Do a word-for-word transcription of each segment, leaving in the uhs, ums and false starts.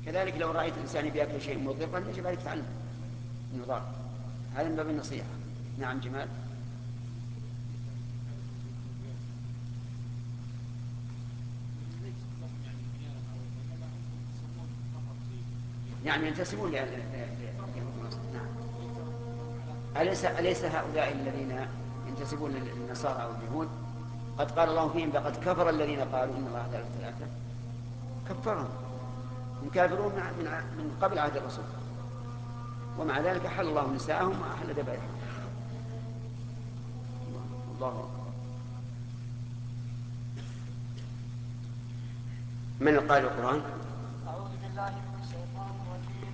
كذلك لو رأيت إنسان بيأكل شيء مضرا يجب عليك تعلم إنه ضار، هذا من باب النصيحة. نعم جمال. يعني ينتسبون لليهود والنصارى. نعم. أليس أليس هؤلاء الذين ينتسبون للنصارى أو اليهود قد قال الله فيهم لقد كفر الذين قالوا إن الله ثالث ثلاثة؟ كفرهم، هم كافرون من من قبل عهد الرسول، ومع ذلك أحل الله نساءهم وأحل ذبائحهم. الله أكبر. من قال القرآن؟ أعوذ بالله من الشيطان الرجيم.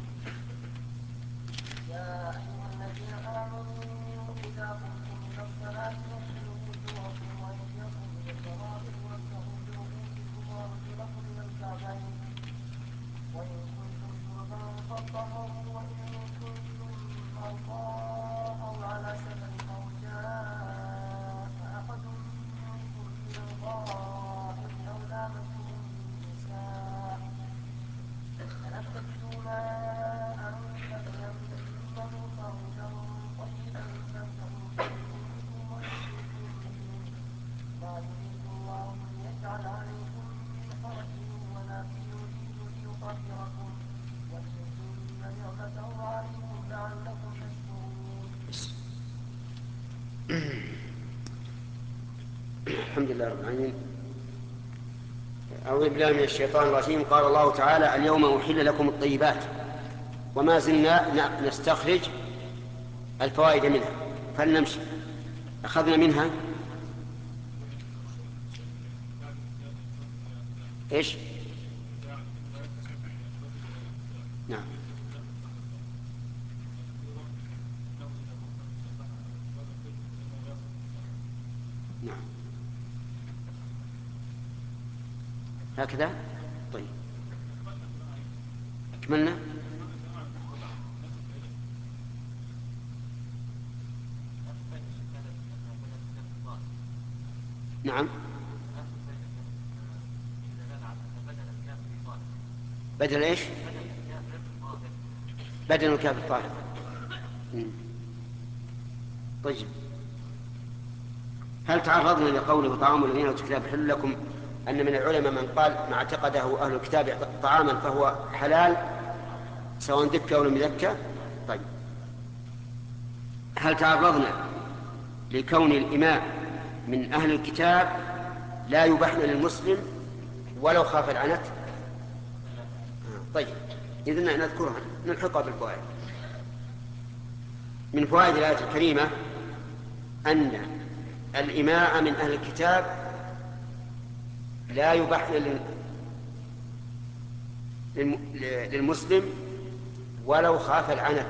يا أيها الذين آمنوا إذا قمتم إلى الصلاة فاغسلوا وجوهكم وأيديكم إلى المرافق وامسحوا برؤوسكم وأرجلكم إلى الكعبين وإن كنتم جنبا فاطهروا وإن كنتم مرضى أو على سفر أو جاء أحد منكم من الغائط أو لامستم النساء فلم تجدوا ماء فتيمموا صعيدا طيبا فامسحوا بوجوهكم وأيديكم منه ما يريد الله ليجعل عليكم من حرج ولكن يريد ليطهركم وليتم نعمته عليكم لعلكم تشكرون. الحمد لله رب العالمين. أعوذ بالله من الشيطان الرجيم. قال الله تعالى: اليوم أحل لكم الطيبات. وما زلنا نستخرج الفوائد منها، فلنمشي. أخذنا منها إيش؟ نعم. نعم هكذا. طيب أكملنا. نعم. بدل إيش؟ بدل الكاف الطاهر. طيب، هل تعرضنا لقوله طعام الذين اوتوا الكتاب حل لكم أن من العلماء من قال ما اعتقده أهل الكتاب طعاما فهو حلال سواء دكة أو لم يدكة؟ طيب، هل تعرضنا لكون الإماء من أهل الكتاب لا يباح للمسلم ولو خاف العنت؟ طيب، إذن نذكرها نلحقها بالفوائد. من فوائد الآية الكريمة أن الإماء من أهل الكتاب لا يباح للمسلم ولو خاف العنت.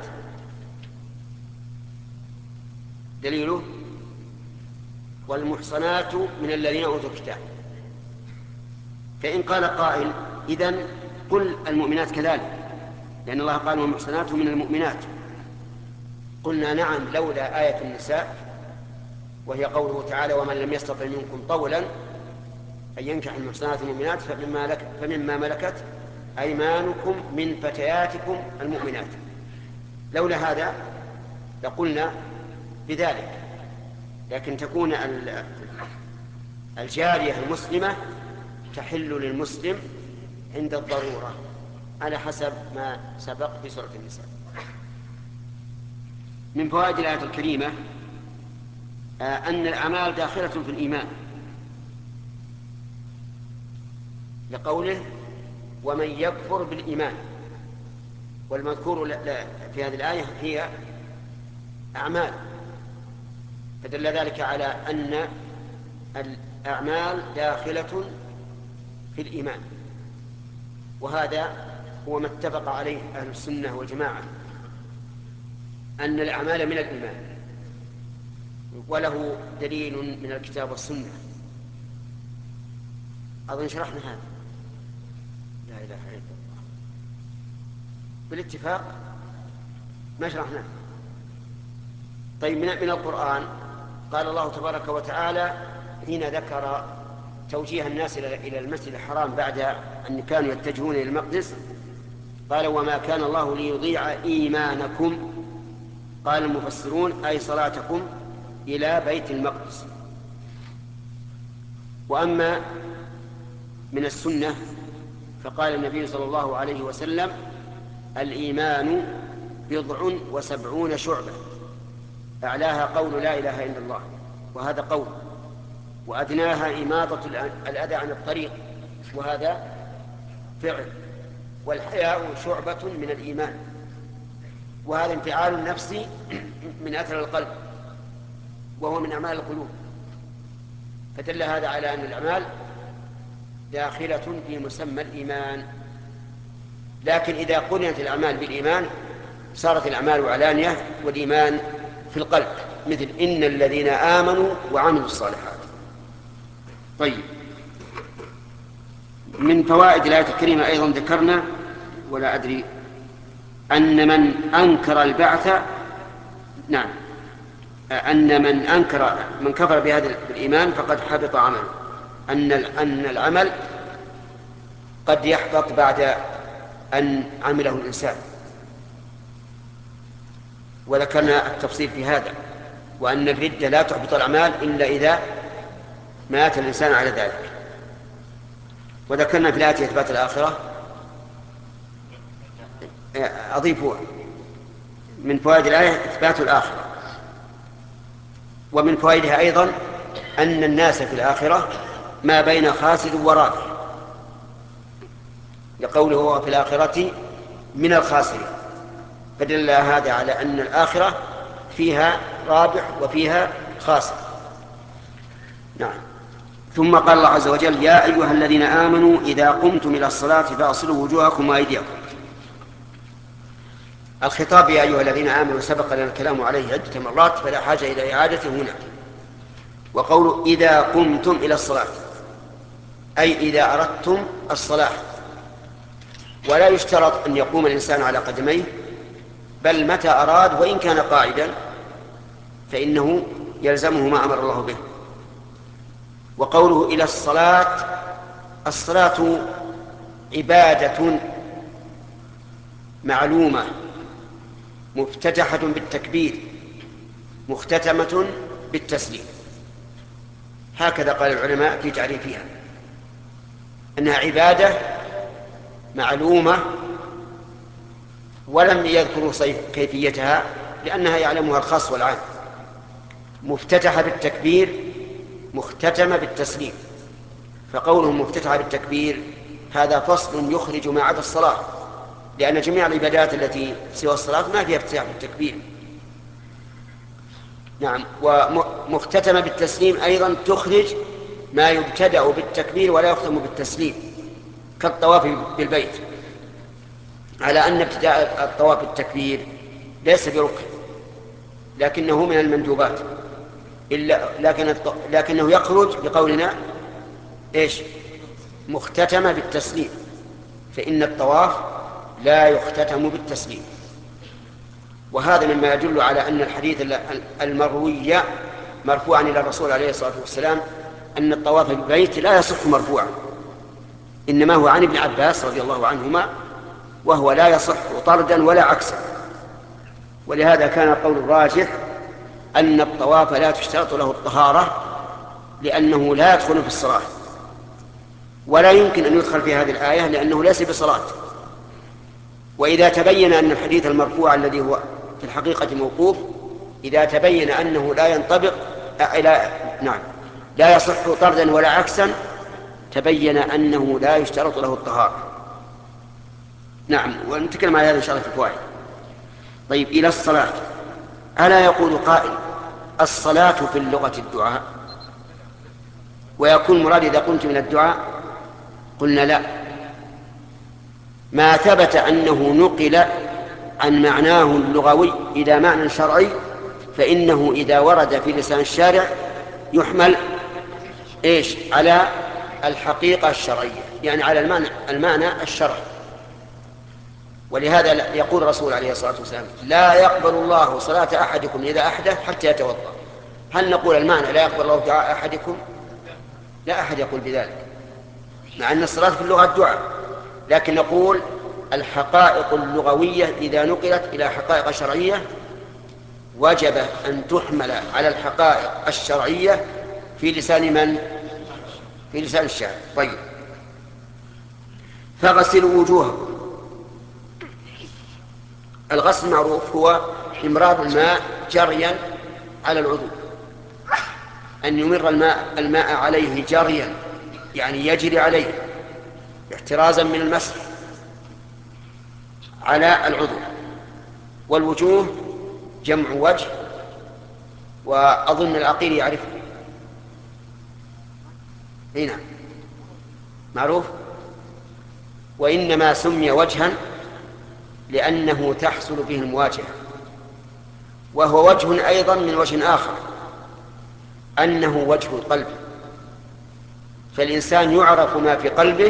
دليله: والمحصنات من الذين أوتوا الكتاب. فإن قال قائل: إذن قل المؤمنات كذلك، لأن الله قال: والمحصنات من المؤمنات. قلنا: نعم، لولا آية النساء وهي قوله تعالى: ومن لم يستطع منكم طولا أن ينكح المحصنات المؤمنات فمما, لك فمما ملكت أيمانكم من فتياتكم المؤمنات. لولا هذا لقلنا بذلك، لكن تكون الجارية المسلمة تحل للمسلم عند الضرورة على حسب ما سبق في سورة النساء. من فوائد الآية الكريمة أن الأعمال داخلة في الإيمان، لقوله: ومن يكفر بالإيمان. والمذكور في هذه الآية هي أعمال، فدل ذلك على أن الأعمال داخلة في الإيمان، وهذا هو ما اتفق عليه أهل السنة والجماعة، أن الأعمال من الإيمان، وله دليل من الكتاب والسنة. أظن شرحنا هذا. لا إله إلا الله، بالاتفاق ما شرحناه. طيب، من من القرآن قال الله تبارك وتعالى حين ذكر توجيه الناس إلى المسجد الحرام بعد أن كانوا يتجهون إلى المقدس: قال وما كان الله ليضيع إيمانكم، قال المفسرون أي صلاتكم إلى بيت المقدس. وأما من السنة فقال النبي صلى الله عليه وسلم الإيمان بضع وسبعون شعبة، أعلاها قول لا إله إلا الله، وهذا قول، وأدناها إماطة الأذى عن الطريق، وهذا فعل، والحياء شعبة من الإيمان، وهذا انفعال النفس من أثر القلب، وهو من أعمال القلوب. فدل هذا على أن الأعمال داخلة في مسمى الإيمان. لكن إذا قرنت الأعمال بالإيمان صارت الأعمال علانية والإيمان في القلب، مثل إن الذين آمنوا وعملوا الصالحات. طيب، من فوائد الآية الكريمة أيضا ذكرنا ولا أدري أن من أنكر البعث، نعم، أن من أنكر من كفر بهذا الإيمان فقد حبط عمله، أن أن العمل قد يحبط بعد أن عمله الإنسان، وذكرنا التفصيل في هذا، وأن الردة لا تحبط الأعمال إلا إذا مات الإنسان على ذلك. وذكرنا في الآية إثبات الآخرة. أضيف من فوائد الآية إثبات الآخرة، ومن فوائدها أيضا أن الناس في الآخرة ما بين خاسر ورابح، لقوله هو في الآخرة من الخاسرين، فدل هذا على أن الآخرة فيها رابح وفيها خاسر. نعم. ثم قال الله عز وجل يا أيها الذين آمنوا إذا قمتم إلى الصلاة فاغسلوا وجوهكم وأيديكم. الخطاب يا أيها الذين آمنوا سبق لنا الكلام عليه عدة مرات فلا حاجة إلى إعادته هنا. وقول إذا قمتم إلى الصلاة أي إذا أردتم الصلاة، ولا يشترط أن يقوم الإنسان على قدميه، بل متى أراد وإن كان قاعدا فإنه يلزمه ما أمر الله به. وقوله إلى الصلاة، الصلاة عبادة معلومة مفتتحة بالتكبير مختتمة بالتسليم، هكذا قال العلماء في تعريفها، أنها عبادة معلومة ولم يذكروا كيفيتها لأنها يعلمها الخاص والعام، مفتتحة بالتكبير مختتمة بالتسليم. فقوله مفتتحة بالتكبير هذا فصل يخرج ما عدا الصلاة، لأن جميع العبادات التي سوى الصلاة ما فيها افتتاح بالتكبير. نعم. ومختتمة بالتسليم أيضا تخرج ما يبتدأ بالتكبير ولا يختم بالتسليم، كالطواف بالبيت، على أن ابتداء الطواف بالتكبير ليس بركن لكنه من المندوبات، إلا لكن لكنه يخرج بقولنا إيش مختتمة بالتسليم، فإن الطواف لا يختتم بالتسليم. وهذا مما يدل على أن الحديث المروي مرفوعا إلى الرسول عليه الصلاة والسلام أن الطواف بالبيت لا يصح مرفوعا، إنما هو عن ابن عباس رضي الله عنهما، وهو لا يصح طردا ولا عكسا. ولهذا كان قول الراجح أن الطواف لا تشترط له الطهارة لأنه لا يدخل في الصلاة، ولا يمكن أن يدخل في هذه الآية لأنه ليس بصلاة. وإذا تبين أن الحديث المرفوع الذي هو في الحقيقة موقوف، إذا تبين أنه لا ينطبق لا نعم لا يصح طردا ولا عكسا، تبين أنه لا يشترط له الطهارة. نعم، ونتكلم على هذا إن شاء الله في الفوائد. طيب، إلى الصلاة، ألا يقول قائل الصلاة في اللغة الدعاء، ويكون مراد إذا قمت من الدعاء؟ قلنا لا، ما ثبت أنه نقل عن معناه اللغوي إلى معنى شرعي فإنه إذا ورد في لسان الشارع يحمل إيش على الحقيقة الشرعية، يعني على المعنى, المعنى الشرعي. ولهذا يقول الرسول عليه الصلاة والسلام لا يقبل الله صلاة أحدكم إذا أحدث حتى يتوضأ. هل نقول المعنى لا يقبل الله دعاء أحدكم؟ لا أحد يقول بذلك، مع أن الصلاة في اللغة الدعاء، لكن نقول الحقائق اللغوية إذا نقلت إلى حقائق شرعية وجب أن تحمل على الحقائق الشرعية في لسان من؟ في لسان الشاعر. طيب، فغسلوا وجوهكم. الغسل معروف هو إمرار الماء جريا على العضو، أن يمر الماء, الماء عليه جريا، يعني يجري عليه احترازا من المسح على العضو. والوجوه جمع وجه، وأظن العقيل يعرفه. هنا معروف. وإنما سمي وجها لأنه تحصل به المواجهة، وهو وجه أيضا من وجه آخر، أنه وجه القلب، فالإنسان يعرف ما في قلبه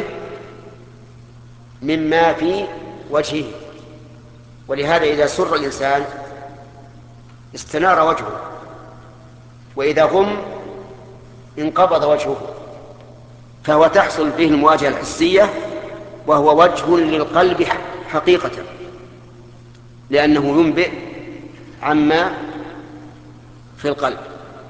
مما في وجهه. ولهذا إذا سر الإنسان استنار وجهه، وإذا غم انقبض وجهه، فهو تحصل به المواجهة الحسية، وهو وجه للقلب حقيقة، لأنه ينبئ عما في القلب.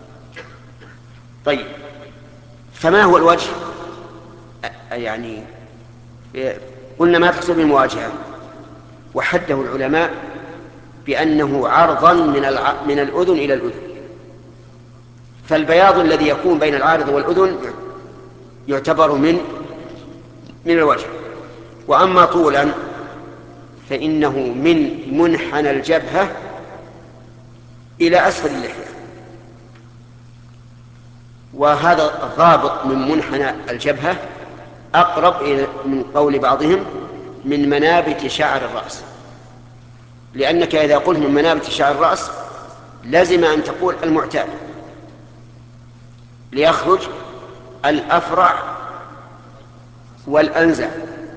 طيب، فما هو الوجه؟ يعني قلنا ما تحصل بالمواجهة، وحده العلماء بأنه عرضا من, الع... من الأذن إلى الأذن، فالبياض الذي يكون بين العارض والأذن يعتبر من من الوجه. وأما طولا فإنه من منحنى الجبهة إلى أسفل اللحية، وهذا الضابط من منحنى الجبهة أقرب إلى من قول بعضهم من منابت شعر الرأس، لأنك إذا قلت من منابت شعر الرأس لازم أن تقول المعتاد ليخرج الأفرع والأنزع.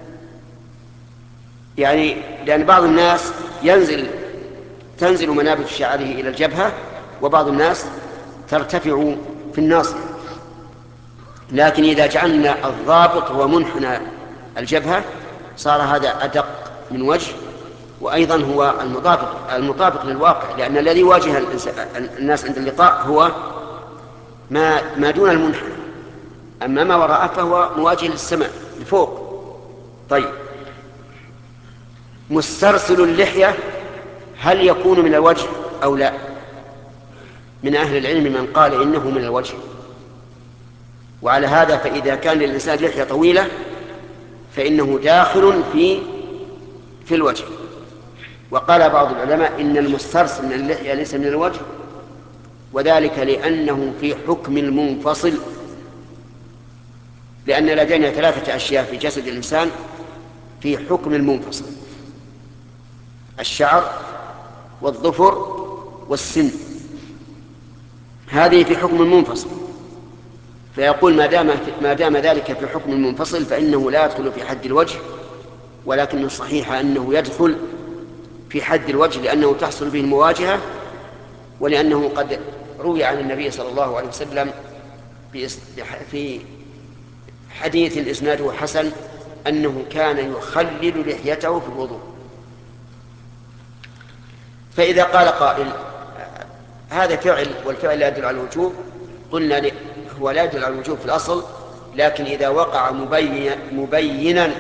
يعني لأن بعض الناس ينزل تنزل منابت شعره إلى الجبهة، وبعض الناس ترتفع في الناصية، لكن إذا جعلنا الضابط هو منحنى الجبهة صار هذا أدق من وجه، وأيضا هو المطابق, المطابق للواقع، لأن الذي يواجه الناس عند اللقاء هو ما, ما دون المنحنى، أما ما وراءه فهو مواجه للسماء لفوق. طيب، مسترسل اللحية هل يكون من الوجه أو لا؟ من أهل العلم من قال إنه من الوجه، وعلى هذا فإذا كان للإنسان لحية طويلة فإنه داخل في في الوجه. وقال بعض العلماء إن المسترسل من اللحية ليس من الوجه، وذلك لأنه في حكم المنفصل، لأن لدينا ثلاثة أشياء في جسد الإنسان في حكم المنفصل: الشعر والظفر والسن، هذه في حكم المنفصل. فيقول ما دام ما دام ذلك في حكم المنفصل فإنه لا يدخل في حد الوجه، ولكن الصحيح أنه يدخل في حد الوجه، لأنه تحصل به المواجهة، ولأنه قد روي عن النبي صلى الله عليه وسلم في حديث إسناده حسن أنه كان يخلل لحيته في الوضوء. فإذا قال قائل هذا فعل والفعل لا يدل على الوجوب، قلنا هو لا يدل على الوجوب في الأصل، لكن إذا وقع مبين مبينا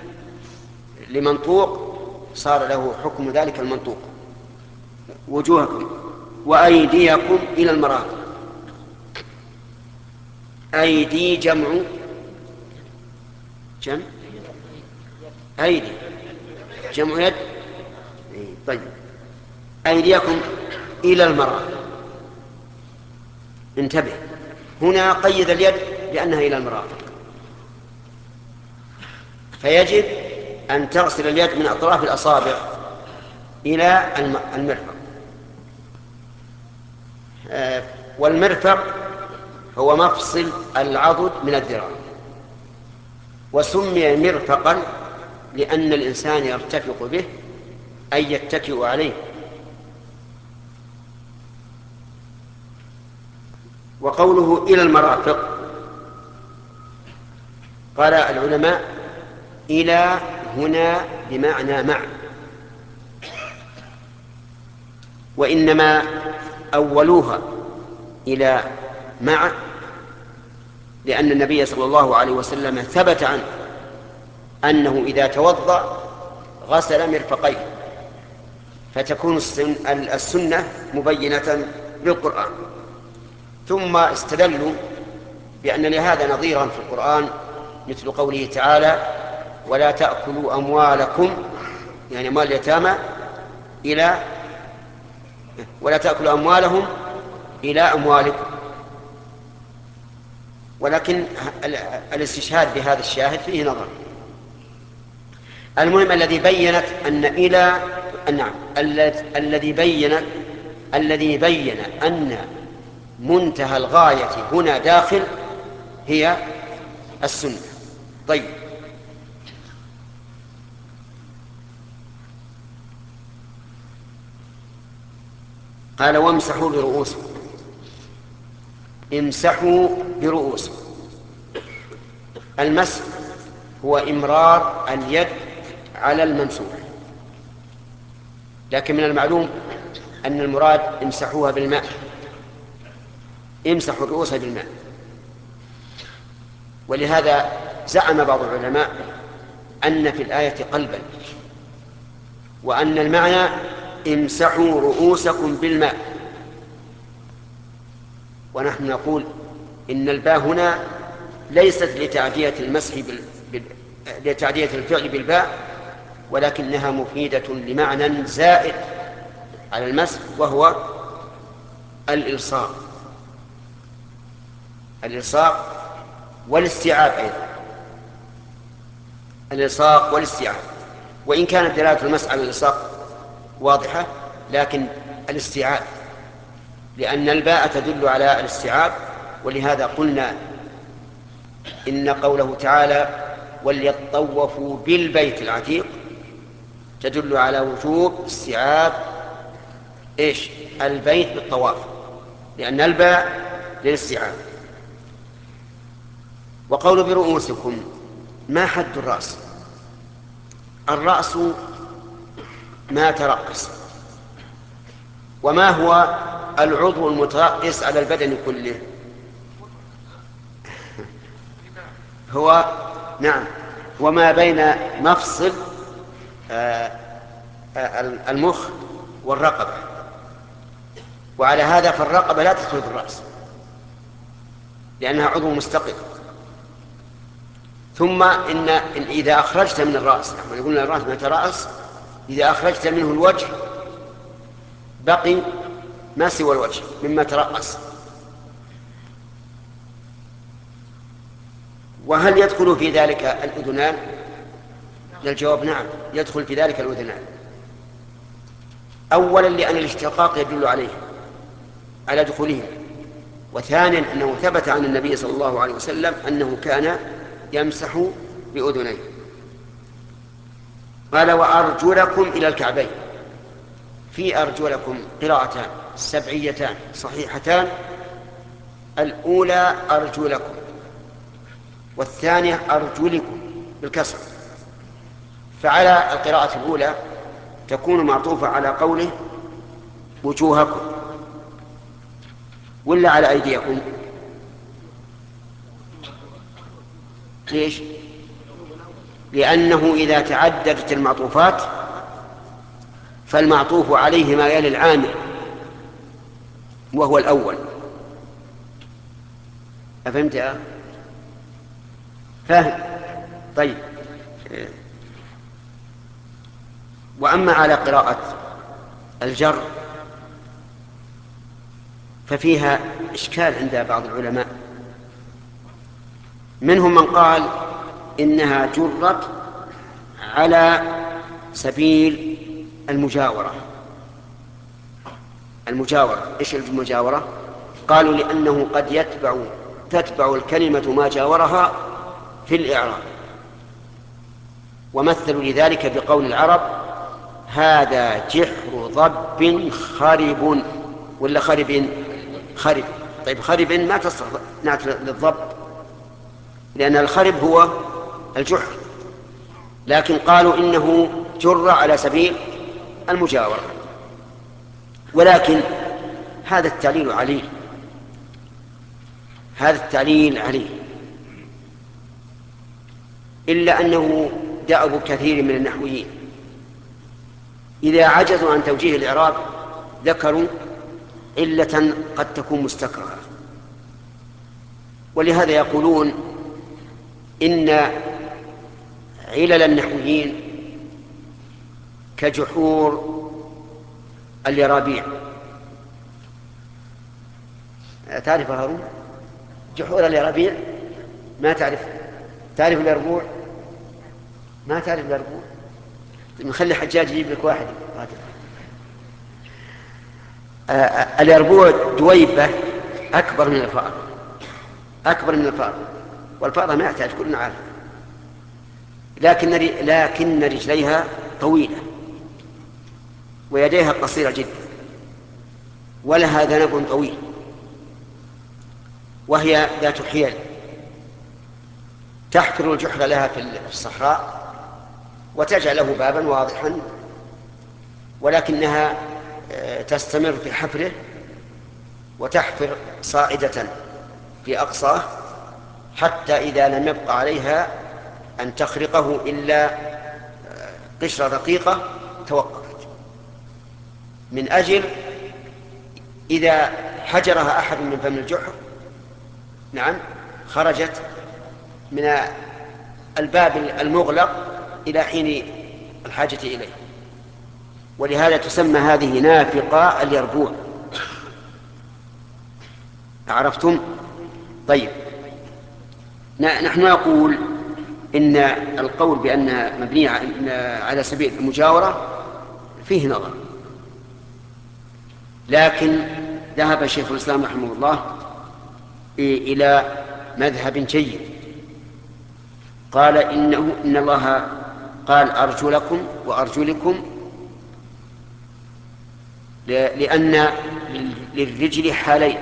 لمنطوق صار له حكم ذلك المنطوق. وجوهكم وأيديكم إلى المرافق. أيدي جمع جمع أيدي جمع يد. طيب، أيديكم إلى المرافق. انتبه، هنا قيد اليد لأنها إلى المرافق، فيجب أن تغسل اليد من أطراف الأصابع إلى المرفق. والمرفق هو مفصل العضد من الذراع، وسمي مرفقا لأن الإنسان يرتفق به أي يتكئ عليه. وقوله إلى المرافق قال العلماء إلى هنا بمعنى مع، وإنما أولوها إلى مع لأن النبي صلى الله عليه وسلم ثبت عنه أنه إذا توضأ غسل مرفقيه، فتكون السنة مبينة بالقرآن. ثم استدلوا بأن لهذا نظيرا في القرآن مثل قوله تعالى: ولا تأكلوا أموالكم، يعني أموال اليتامى، إلى ولا تأكلوا أموالهم إلى أموالكم. ولكن الاستشهاد بهذا الشاهد فيه نظر. المهم الذي بينت أن إلى نعم الذي بينت الذي بين أن منتهى الغاية هنا داخل هي السنة. طيب، قال: وامسحوا برؤوسكم. امسحوا برؤوسكم. المسح هو إمرار اليد على الممسوح، لكن من المعلوم أن المراد امسحوها بالماء، امسحوا الرؤوس بالماء. ولهذا زعم بعض العلماء أن في الآية قلبا، وأن المعنى امسحوا رؤوسكم بالماء. ونحن نقول إن الباء هنا ليست لتعدية المسح بال... بال... لتعدية الفعل بالباء، ولكنها مفيدة لمعنى زائد على المسح، وهو الإلصاق الإلصاق والاستيعاب أيضا، الإلصاق والاستيعاب. وإن كانت دلالة المسح على الإلصاق واضحة، لكن الاستيعاب، لأن الباء تدل على الاستيعاب. ولهذا قلنا إن قوله تعالى: وليطوفوا بالبيت العتيق، تدل على وجوب استيعاب إيش؟ البيت بالطواف، لأن الباء للاستيعاب. وقول برؤوسكم، ما حد الرأس؟ الرأس ما ترأس. وما هو العضو المترأس على البدن كله؟ هو نعم وما بين مفصل المخ والرقبة. وعلى هذا فالرقبة لا تدخل في الرأس لأنها عضو مستقل. ثم إن, إن إذا أخرجت من الرأس، نحن يقولون الرأس ما ترأس، إذا أخرجت منه الوجه بقي ما سوى الوجه مما ترأس. وهل يدخل في ذلك الأذنان؟ الجواب نعم، يدخل في ذلك الأذنان. أولا لأن الاشتقاق يدل عليه على دخوله، وثانيا أنه ثبت عن النبي صلى الله عليه وسلم أنه كان يمسح بأذنيه. قال: وأرجلكم إلى الكعبين. في أرجلكم قراءتان سبعيتان صحيحتان، الأولى أرجلكم، والثانية أرجلكم بالكسر. فعلى القراءة الأولى تكون معطوفة على قوله وجوهكم، ولا على أيديكم؟ ليش؟ لأنه إذا تعددت المعطوفات فالمعطوف عليه ما يلي العامل وهو الأول. أفهمت يا فاهم؟ طيب. وأما على قراءة الجر ففيها إشكال عند بعض العلماء، منهم من قال إنها جرت على سبيل المجاورة. المجاورة إيش المجاورة؟ قالوا لأنه قد يتبع تتبع الكلمة ما جاورها في الإعراب، ومثلوا لذلك بقول العرب: هذا جحر ضب خرب، ولا خرب خرب. طيب خرب ما تصلح نعت للضب، لأن الخرب هو الجحر، لكن قالوا إنه جر على سبيل المجاورة، ولكن هذا التعليل عليه هذا التعليل عليه إلا أنه دأب كثير من النحويين إذا عجزوا عن توجيه الإعراب ذكروا علة قد تكون مستكرهة، ولهذا يقولون إن علل النحويين كجحور اليرابيع. تعرف هارون جحور اليرابيع؟ ما تعرف؟ تعرف اليربوع؟ ما تعرف اليربوع؟ نخلي حجاج يجيب لك واحد. آه اليربوع دويبة أكبر من الفأر، أكبر من الفأر، والفأر ما يحتاج، كلنا عارف، لكن لكن رجليها طويلة ويديها قصيرة جدا ولها ذنب طويل وهي ذات حيل، تحفر الجحر لها في الصحراء وتجعل له بابا واضحا، ولكنها تستمر في حفره وتحفر صاعدة في أقصاه حتى إذا لم يبق عليها أن تخرقه إلا قشرة رقيقة توقفت، من أجل إذا حجرها أحد من فم الجحر نعم خرجت من الباب المغلق إلى حين الحاجة إليه، ولهذا تسمى هذه نافقة اليربوع. عرفتم؟ طيب، نحن نقول إن القول بأنها مبنية على سبيل المجاورة فيه نظر، لكن ذهب شيخ الإسلام رحمه الله إلى مذهب جيد، قال إنه إن الله قال أرجلكم وأرجلكم لأن للرجل حالين،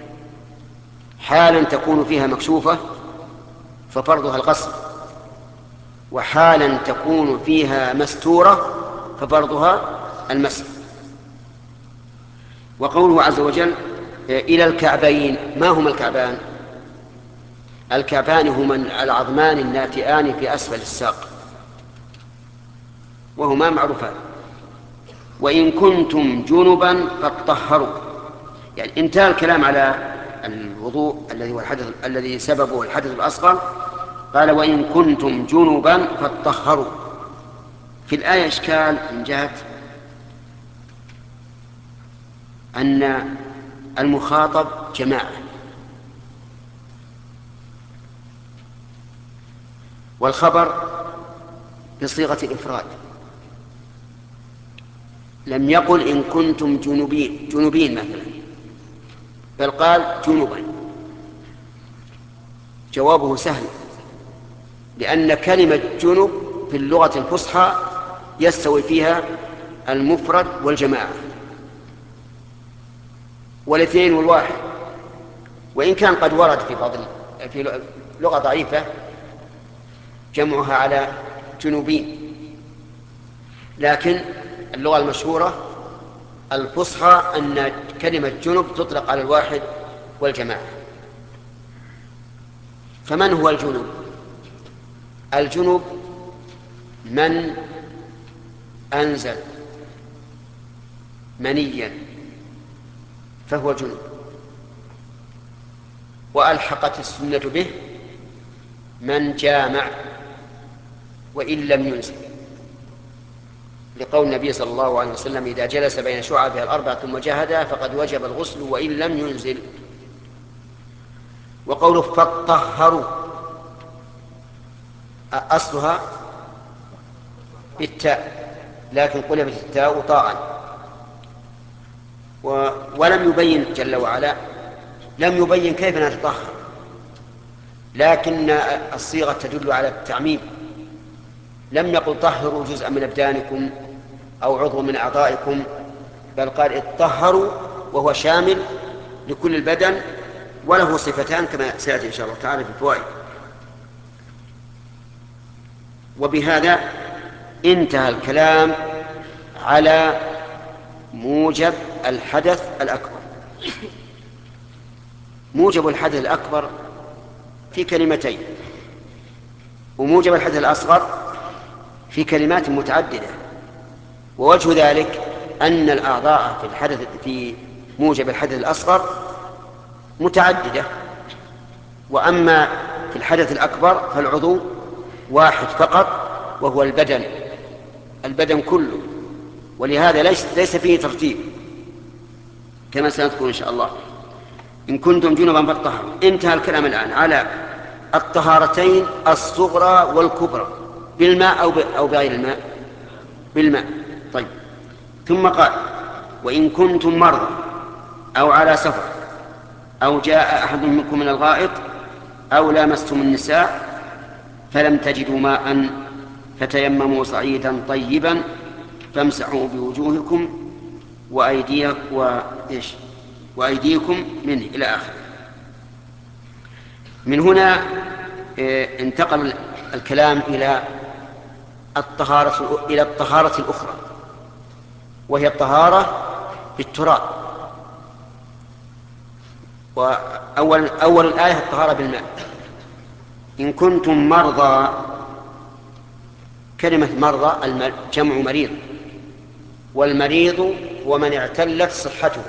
حالا تكون فيها مكشوفة ففرضها الغسل، وحالا تكون فيها مستورة ففرضها المسح. وقوله عز وجل إلى الكعبين، ما هما الكعبان؟ الكعبان هما العظمان الناتئان في أسفل الساق وهما معروفان. وإن كنتم جنبا فاطهروا، يعني انتهى الكلام على الوضوء الذي هو الحدث الذي سببه الحدث الأصغر، قال وإن كنتم جنبا فاطهروا. في الآية إشكال من جهة أن المخاطب جماعة، والخبر بصيغة الإفراد، لم يقل إن كنتم جنوبين جنوبين مثلا، بل قال جنوبا. جوابه سهل، لأن كلمة جنوب في اللغة الفصحى يستوي فيها المفرد والجماعة والاثنين والواحد، وإن كان قد ورد في بعض في لغة ضعيفة جمعها على جنوبين، لكن اللغة المشهورة الفصحى أن كلمة جنب تطلق على الواحد والجماعة. فمن هو الجنب؟ الجنب من أنزل منيا فهو جنب، وألحقت السنة به من جامع وإن لم ينزل، لقول النبي صلى الله عليه وسلم إذا جلس بين شعبها الأربع ثم جاهدها فقد وجب الغسل وإن لم ينزل. وقوله فاطهروا أصلها بالتاء لكن قلبت التاء طاعا، ولم يبين جل وعلا لم يبين كيف نتطهر، لكن الصيغة تدل على التعميم، لم يقل طهروا جزءا من أبدانكم أو عضو من أعضائكم، بل قال اطهروا وهو شامل لكل البدن وله صفتان كما سيأتي إن شاء الله تعالى في الفوائد. وبهذا انتهى الكلام على موجب الحدث الأكبر. موجب الحدث الأكبر في كلمتين، وموجب الحدث الأصغر في كلمات متعددة. ووجه ذلك أن الأعضاء في الحدث في موجب الحدث الأصغر متعددة، وأما في الحدث الأكبر فالعضو واحد فقط وهو البدن، البدن كله، ولهذا ليس, ليس فيه ترتيب كما سنذكر إن شاء الله. إن كنتم جنبا فاطهروا. انتهى الكلام الآن على الطهارتين الصغرى والكبرى بالماء أو, أو بغير الماء، بالماء. طيب، ثم قال: وإن كنتم مرضى أو على سفر أو جاء أحد منكم من الغائط أو لامستم النساء فلم تجدوا ماء فتيمموا صعيدا طيبا فامسحوا بوجوهكم وأيديكم وإيش وأيديكم منه إلى آخره. من هنا انتقل الكلام إلى الطهارة إلى الطهارة الأخرى، وهي الطهارة بالتراب. وأول أول الآية الطهارة بالماء. إن كنتم مرضى، كلمة مرضى جمع مريض، والمريض هو من اعتلت صحته.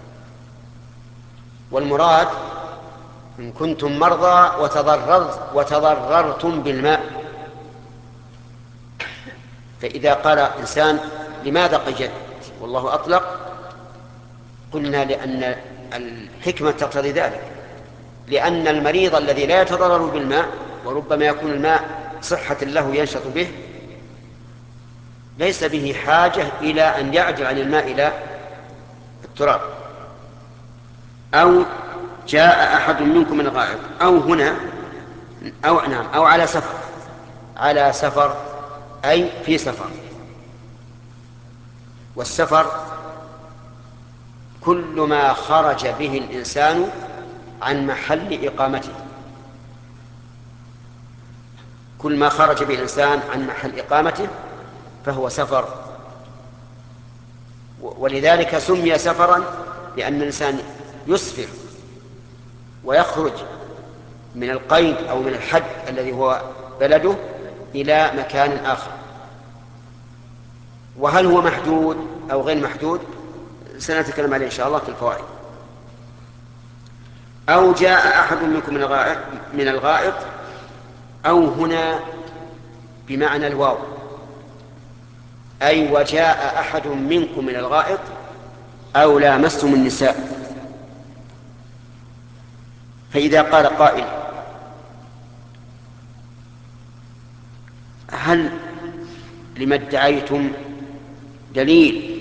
والمراد إن كنتم مرضى وتضررت وتضررتم بالماء. فإذا قال إنسان لماذا قيدت والله أطلق، قلنا لأن الحكمة تقتضي ذلك، لأن المريض الذي لا يتضرر بالماء وربما يكون الماء صحة له ينشط به ليس به حاجة إلى أن يعدل عن الماء إلى التراب. أو جاء أحد منكم من الغائط، أو هنا أو نعم أو على سفر. على سفر أي في سفر. والسفر كل ما خرج به الإنسان عن محل إقامته، كل ما خرج به الإنسان عن محل إقامته فهو سفر. ولذلك سمي سفرا لأن الإنسان يسفر ويخرج من القيد أو من الحد الذي هو بلده إلى مكان آخر. وهل هو محدود أو غير محدود سنتكلم عليه إن شاء الله في الفوائد. أو جاء أحد منكم من الغائط, من الغائط أو هنا بمعنى الواو، أي وجاء أحد منكم من الغائط أو لامستم النساء. فإذا قال قائل: هل لما ادعيتم دليل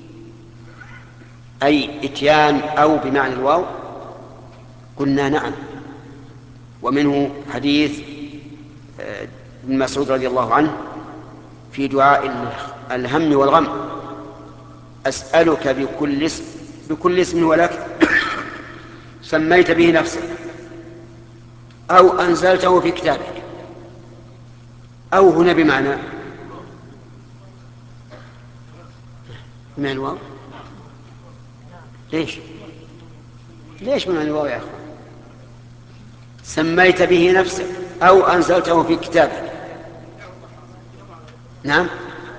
أي إتيان أو بمعنى الواو؟ قلنا نعم. ومنه حديث ابن مسعود رضي الله عنه في دعاء الهم والغم: أسألك بكل اسم بكل اسم ولك سميت به نفسك أو أنزلته في كتابك. أو هنا بمعنى بمعنى الواو. ليش ليش بمعنى الواو يا أخوان؟ سميت به نفسك أو أنزلته في كتابك. نعم،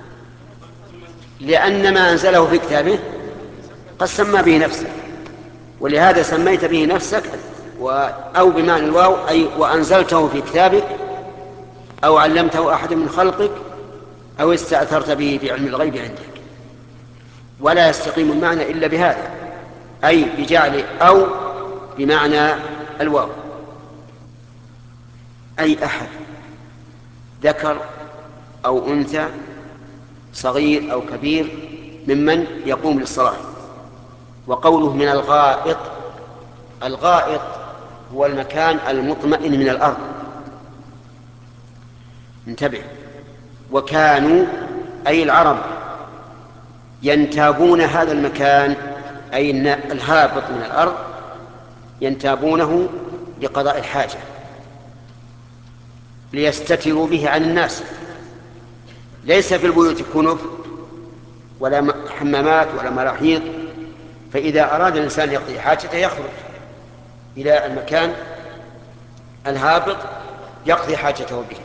لأن ما أنزله في كتابه قد سمى به نفسه، ولهذا سميت به نفسك. أو بمعنى الواو أي وأنزلته في كتابك أو علمته أحد من خلقك أو استأثرت به في علم الغيب عندك. ولا يستقيم المعنى إلا بهذا، أي بجعل أو بمعنى الواو. أي أحد ذكر أو أنثى صغير أو كبير ممن يقوم للصلاة. وقوله من الغائط، الغائط هو المكان المطمئن من الأرض. انتبه. وكانوا أي العرب ينتابون هذا المكان أي الهابط من الأرض ينتابونه لقضاء الحاجة ليستتروا به عن الناس. ليس في البيوت كنف ولا حمامات ولا مراحيض، فإذا أراد الإنسان يقضي حاجته يخرج إلى المكان الهابط يقضي حاجته به،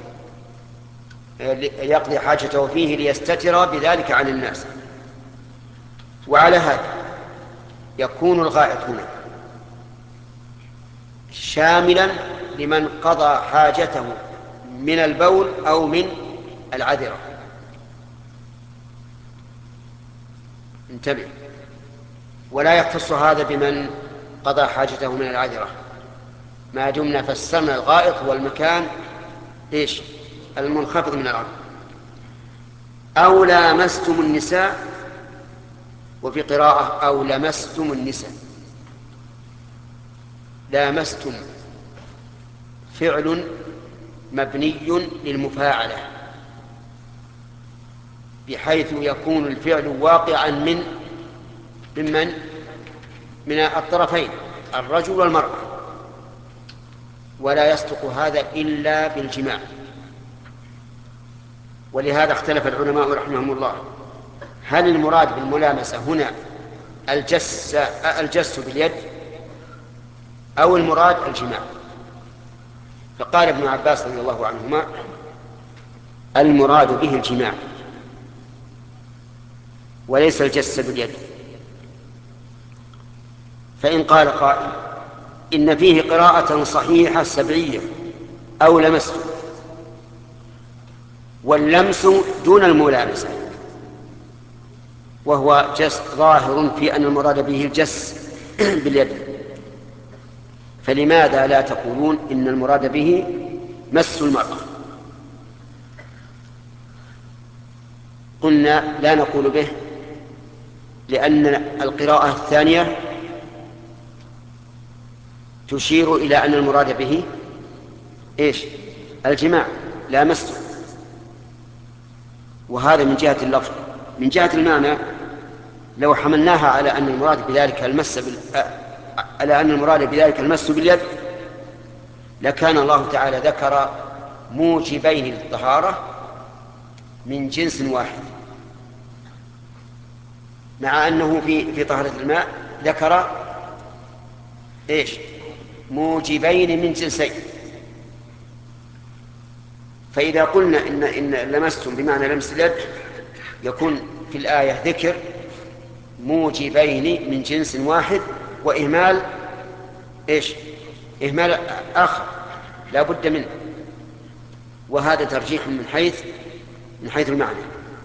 يقضي حاجته فيه ليستتر بذلك عن الناس. وعلى هذا يكون الغائط هنا شاملا لمن قضى حاجته من البول أو من العذرة. انتبه، ولا يختص هذا بمن قضى حاجته من العذرة، ما دمنا فسرنا الغائط والمكان إيش؟ المنخفض من الأرض. أو لامستم النساء، وفي قراءة أو لمستم النساء. لامستم فعل مبني للمفاعلة، بحيث يكون الفعل واقعا من ممن من الطرفين الرجل والمرأة، ولا يصدق هذا إلا بالجماع. ولهذا اختلف العلماء رحمهم الله هل المراد بالملامسة هنا الجس الجس باليد أو المراد الجماع. فقال ابن عباس رضي الله عنهما المراد به الجماع وليس الجس باليد. فإن قال قائل إن فيه قراءة صحيحة سبعية أو لمست، واللمس دون الملامسة، وهو جس ظاهر في أن المراد به الجس باليد، فلماذا لا تقولون إن المراد به مس المرأة؟ قلنا لا نقول به لأن القراءة الثانية تشير إلى أن المراد به إيش؟ الجماع لا مس. وهذا من جهة اللفظ. من جهة المعنى لو حملناها على أن المراد بذلك المس بال... على أن المراد بذلك المس باليد لكان الله تعالى ذكر موجبين للطهارة من جنس واحد، مع أنه في في طهارة الماء ذكر إيش؟ موجبين من جنسين. فإذا قلنا إن إن لمستم بمعنى لمس اليد يكون في الآية ذكر موجبين من جنس واحد وإهمال إيش؟ إهمال آخر لا بد منه. وهذا ترجيح من حيث من حيث المعنى.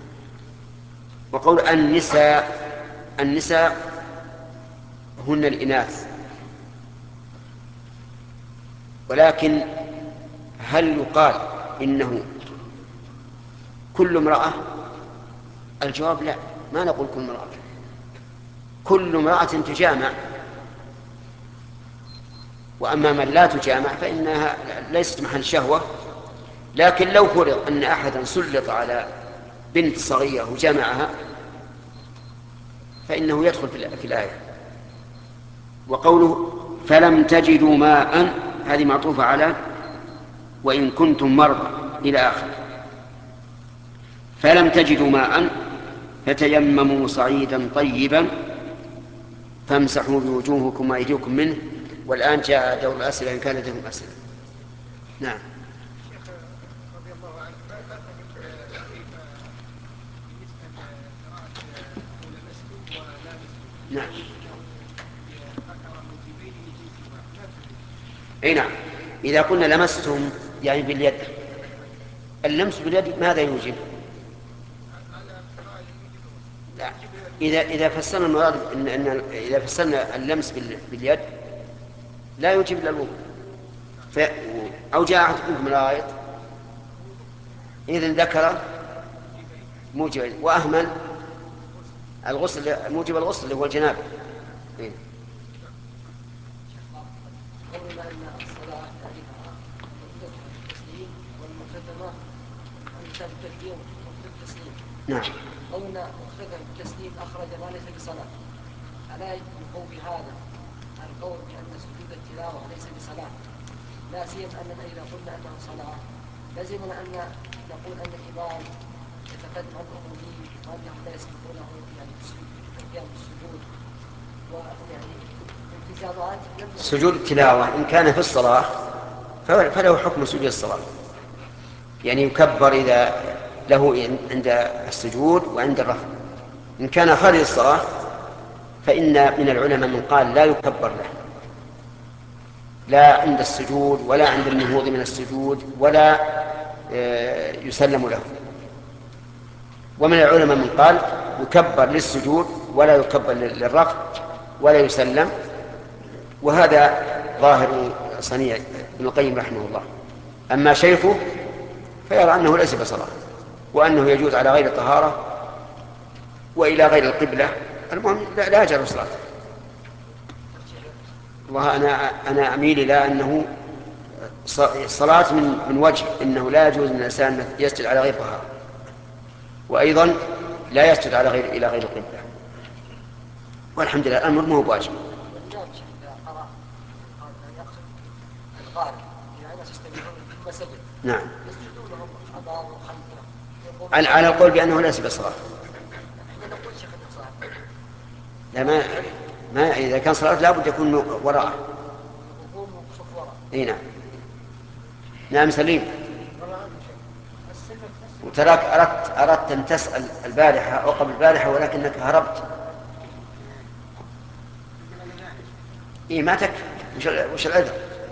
وقول النساء، النساء هن الإناث، ولكن هل يقال إنه كل امرأة؟ الجواب لا، ما نقول كل امرأة. كل امرأة تجامع، وأما من لا تجامع فإنها ليست محل شهوة. لكن لو فرض أن أحدا سلط على بنت صغيرة وجامعها فإنه يدخل في الآية. وقوله فلم تجدوا ماء هذه معطوفة على وإن كنتم مرضى إلى آخر. فلم تجدوا ماء فتيمموا صعيدا طيبا فامسحوا بوجوهكم وأيديكم منه. والآن جاء دور الأسئلة إن كان لديهم أسئلة. نعم. شيخ رضي الله عنه ما فهم بالنسبة لقراءة أو لمستم ولامستم؟ نعم. ذكر موجبين من جنس واحد ما فهم. أي نعم. إذا قلنا لمستم يعني باليد، اللمس باليد ماذا يوجب؟ لا. إذا إذا فسرنا المراد إن, إن إذا فسرنا اللمس باليد لا يوجب إلا الوضوء. ف... أو جاء أحد منكم الغائط إذن ذكر موجب وأهمل الغسل، موجب الغسل اللي هو الجنابة. إيه؟ قولنا أن الصلاة تعرفها مدتها التسليم والمختتمة عند التكبير وقت التسليم. نعم. قولنا مختتم التسليم أخرج ما ليس بصلاة، ألا يقول بهذا القول بأن سجود التلاوة ليس بصلاة، لا سيما أننا إذا قلنا أنه صلاة لزمنا أن نقول أن الإمام يتقدم عمرهم لي وأنهم لا يسبقونه يعني بالقيام بالسجود ويعني التزامات لم سجود التلاوة إن كان في الصلاة فله حكم سجود الصلاة، يعني يكبر إذا له عند السجود وعند الرفع. إن كان خارج الصلاة فإن من العلماء من قال لا يكبر له، لا عند السجود ولا عند النهوض من السجود ولا يسلم له. ومن العلماء من قال يكبر للسجود ولا يكبر للرفع ولا يسلم، وهذا ظاهر صنيع ابن القيم رحمه الله. أما شيخه فيرى أنه ليس بصلاة، وأنه يجوز على غير طهارة وإلى غير القبلة، المهم لا يجعل صلاة. والله أنا أنا أميل إلى أنه صلاة من من وجه إنه لا يجوز للإنسان يسجد على غير طهارة، وأيضا لا يسجد على غير إلى غير القبلة، والحمد لله الأمر ما هو بواجب. نعم، على القول بأنه ليس بصلاة. لا، ما ما إذا كان صلاة لا بد يكون وراءه. اي نعم. نعم سليم. وتراك أردت أردت أن تسأل البارحة أو قبل البارحة ولكنك هربت. إيه ما تكفي، وش العذر؟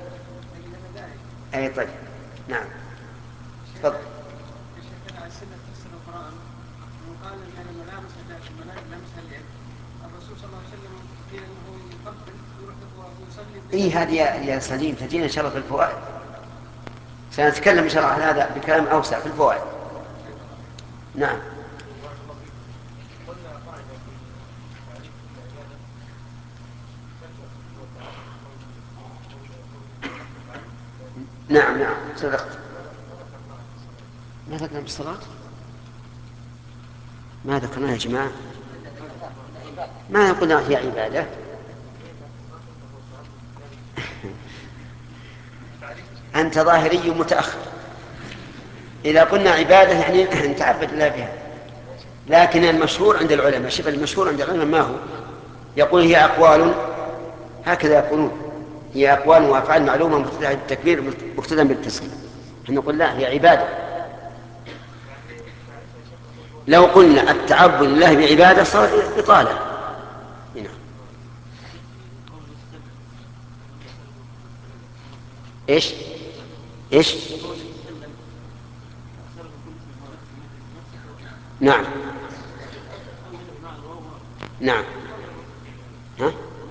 أي طيب. نعم تفضل. قال بأن الملابس لمس اليد، الرسول صلى الله عليه وسلم قيل أنه يقبل ويروح ويصلي. إيه هذه يا سليم تجينا إن شاء الله في الفوائد، سنتكلم إن شاء الله عن هذا بكلام أوسع في الفوائد. نعم. نعم نعم صدقت. ما ذكرنا بالصلاة؟ ما ذكرنا يا جماعة، ما قلنا هي عبادة. أنت ظاهري متأخر. إذا قلنا عبادة يعني نتعبد الله بها، لكن المشهور عند العلماء، شبه المشهور عند العلماء ما هو؟ يقول هي أقوال، هكذا يقولون، هي أقوال وأفعال معلومة مقتدى بالتكبير مقتدى بالتسليم. نقول لا، هي عبادة. لو قلنا التعبد لله بعبادة صار إطالة. هنا. إيش إيش نعم نعم. ها؟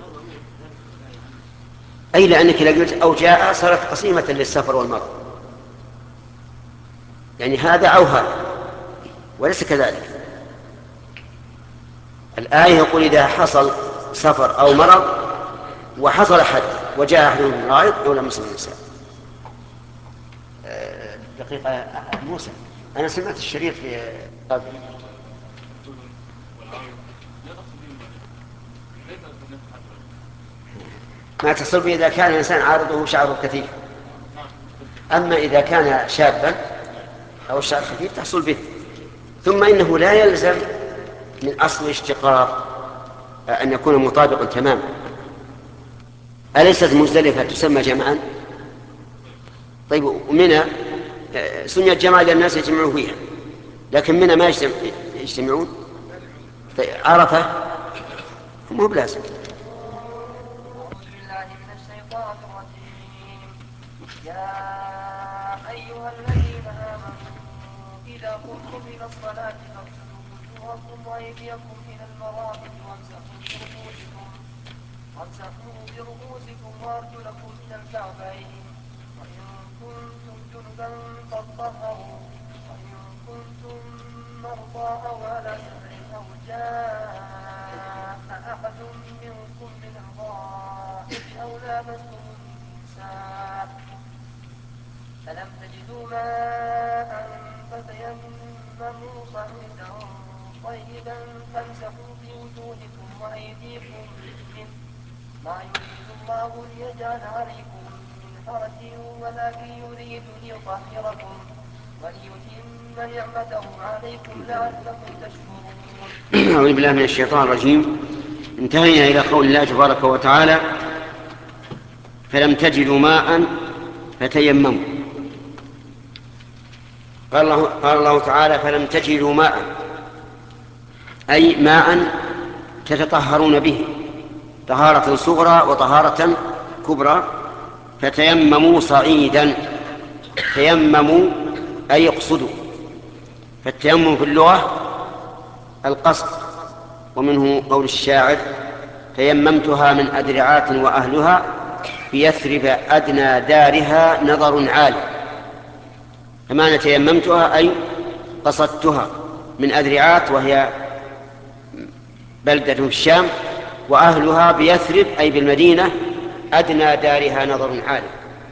أي لأنك لو قلت أو جاء صارت قسيمة للسفر والمرض، يعني هذا أو هذا، وليس كذلك. الآية يقول إذا حصل سفر أو مرض وحصل حد وجاء أحد من غائط أو لمس الإنسان. دقيقة موسى، أنا سمعت الشريط في ما تصل به إذا كان الإنسان عارضه شعره كثيف، أما إذا كان شابا أو الشعر خفيف تحصل به. ثم إنه لا يلزم من أصل الاشتقاق أن يكون مطابقا تماما. أليست مزدلفة تسمى جمعا؟ طيب ومنى سميت جمعا لأن الناس يجمعون فيها، لكن منى ما يجتمعون. طيب عرفة مو بلازم. يا أيها الذين آمنوا إذا قمتم إلى الصلاة فاغسلوا وجوهكم وأيديكم إلى المرافق وامسحوا برؤوسكم وامسحوا برؤوسكم وأرجلكم إلى الكعبين، وإن كنتم جنبا فاطهروا، وإن كنتم مرضى أو على سفر أو جاء أحد منكم من الغائط أو لامستم النساء فلم تجدوا ماء فتيمموا صعيدا طيبا فامسحوا بوجوهكم وأيديكم منه ما يريد الله ليجعل عليكم من حرج ولكن يريد ليطهركم وليتم نعمته عليكم لعلكم تشكرون. أعوذ بالله من الشيطان الرجيم. انتهينا إلى قول الله تبارك وتعالى: فلم تجدوا ماء فتيمموا. قال الله, قال الله تعالى: فلم تجدوا ماء، أي ماء تتطهرون به طهارة صغرى وطهارة كبرى، فتيمموا صعيدا. تيمموا أي اقصدوا. فالتيمم في اللغة القصد، ومنه قول الشاعر: تيممتها من أدرعات وأهلها بيثرب أدنى دارها نظر عالي. فمعنى تيممتها أي قصدتها من أدرعات، وهي بلدة في الشام، وأهلها بيثرب أي بالمدينة أدنى دارها نظر عالي.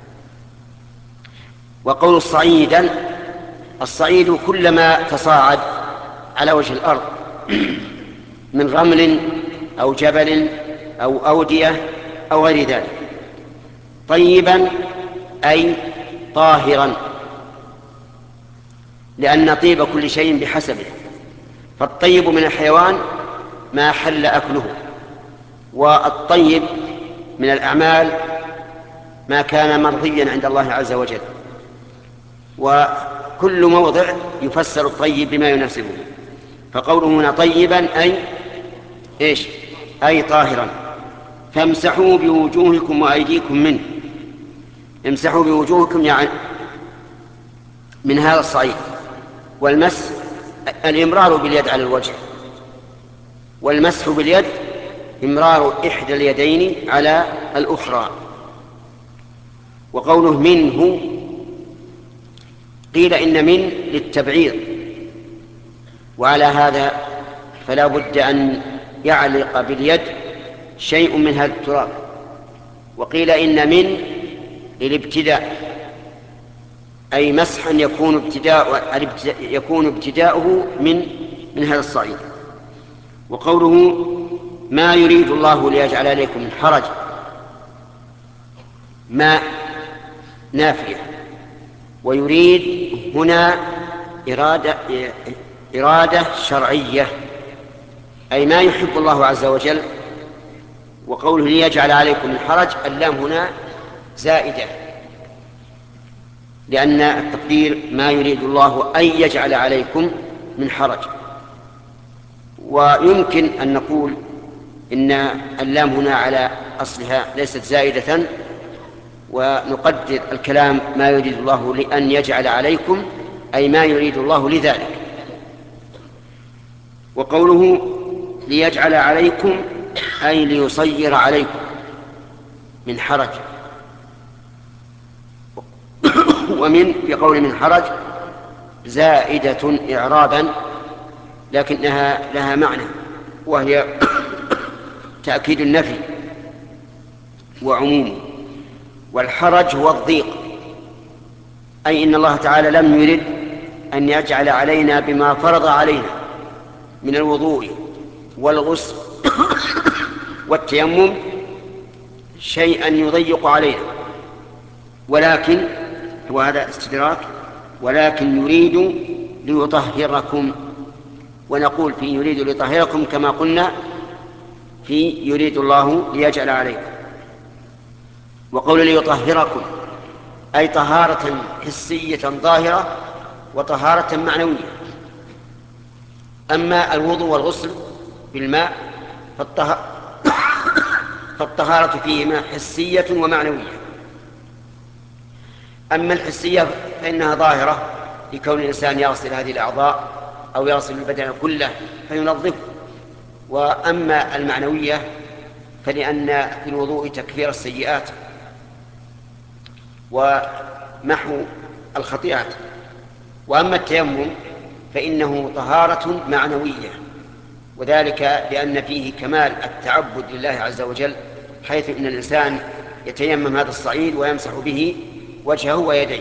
وقول صعيدا: الصعيد كلما تصاعد على وجه الأرض من رمل أو جبل أو أودية أو غير ذلك. طيبا أي طاهرا، لأن طيب كل شيء بحسبه. فالطيب من الحيوان ما حل أكله، والطيب من الأعمال ما كان مرضيا عند الله عز وجل. وكل موضع يفسر الطيب بما يناسبه. فقوله هنا طيبا أي إيش؟ أي طاهرا. فامسحوا بوجوهكم وأيديكم منه. امسحوا بوجوهكم يعني من هذا الصعيد. والمسح الإمرار باليد على الوجه، والمسح باليد إمرار إحدى اليدين على الأخرى. وقوله منه قيل إن من للتبعيض، وعلى هذا فلا بد أن يعلق باليد شيء من هذا التراب. وقيل إن من للابتداء، أي مسحا يكون ابتداء يكون ابتداؤه من من هذا الصعيد. وقوله ما يريد الله ليجعل عليكم من حرج، ما نافية، ويريد هنا إرادة, إرادة شرعية، أي ما يحب الله عز وجل. وقوله ليجعل عليكم من حرج، اللام هنا زائدة، لأن التقدير ما يريد الله أن يجعل عليكم من حرج. ويمكن أن نقول إن اللام هنا على أصلها ليست زائدة، ونقدر الكلام ما يريد الله لأن يجعل عليكم، أي ما يريد الله لذلك. وقوله ليجعل عليكم أي ليصير عليكم من حرج. ومن في قول من حرج زائدة إعرابا، لكنها لها معنى، وهي تأكيد النفي وعمومه. والحرج هو الضيق، أي إن الله تعالى لم يرد أن يجعل علينا بما فرض علينا من الوضوء والغسل والتيمم شيئا يضيق علينا، ولكن وهذا استدراك، ولكن يريد ليطهركم. ونقول في يريد ليطهركم كما قلنا في يريد الله ليجعل عليكم. وقول ليطهركم أي طهارة حسية ظاهرة وطهارة معنوية. أما الوضوء والغسل بالماء فالطهارة فيهما حسية ومعنوية. أما الحسية فإنها ظاهرة لكون الإنسان يغسل هذه الأعضاء أو يغسل البدن كله فينظفه. وأما المعنوية فلأن في الوضوء تكفير السيئات ومحو الخطيئات. وأما التيمم فإنه طهارة معنوية، وذلك لأن فيه كمال التعبد لله عز وجل، حيث إن الإنسان يتيمم هذا الصعيد ويمسح به وجهه ويديه.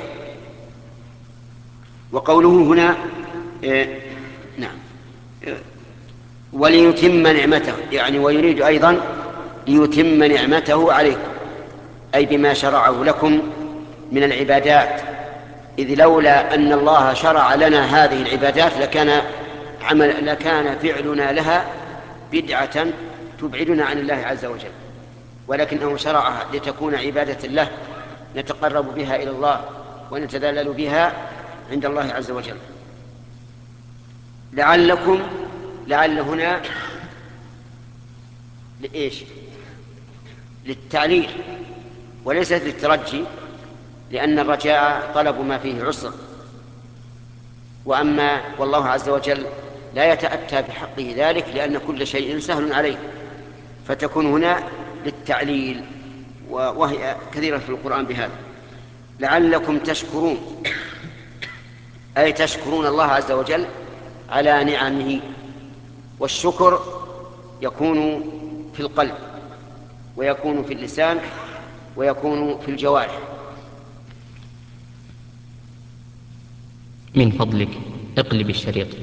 وقوله هنا إيه نعم إيه وليتم نعمته، يعني ويريد أيضا ليتم نعمته عليكم، أي بما شرعه لكم من العبادات إذ لولا أن الله شرع لنا هذه العبادات لكان عمل لكان فعلنا لها بدعة تبعدنا عن الله عز وجل، ولكنه شرعها لتكون عبادة له نتقرب بها إلى الله ونتذلل بها عند الله عز وجل. لعلكم، لعل هنا لإيش؟ للتعليل وليست للترجي، لأن الرجاء طلب ما فيه عسر، وأما والله عز وجل لا يتأتى بحقه ذلك لأن كل شيء سهل عليه، فتكون هنا للتعليل، وهي كثيرة في القرآن بهذا. لعلكم تشكرون، أي تشكرون الله عز وجل على نعمه، والشكر يكون في القلب ويكون في اللسان ويكون في الجوارح. من فضلك اقلب الشريط.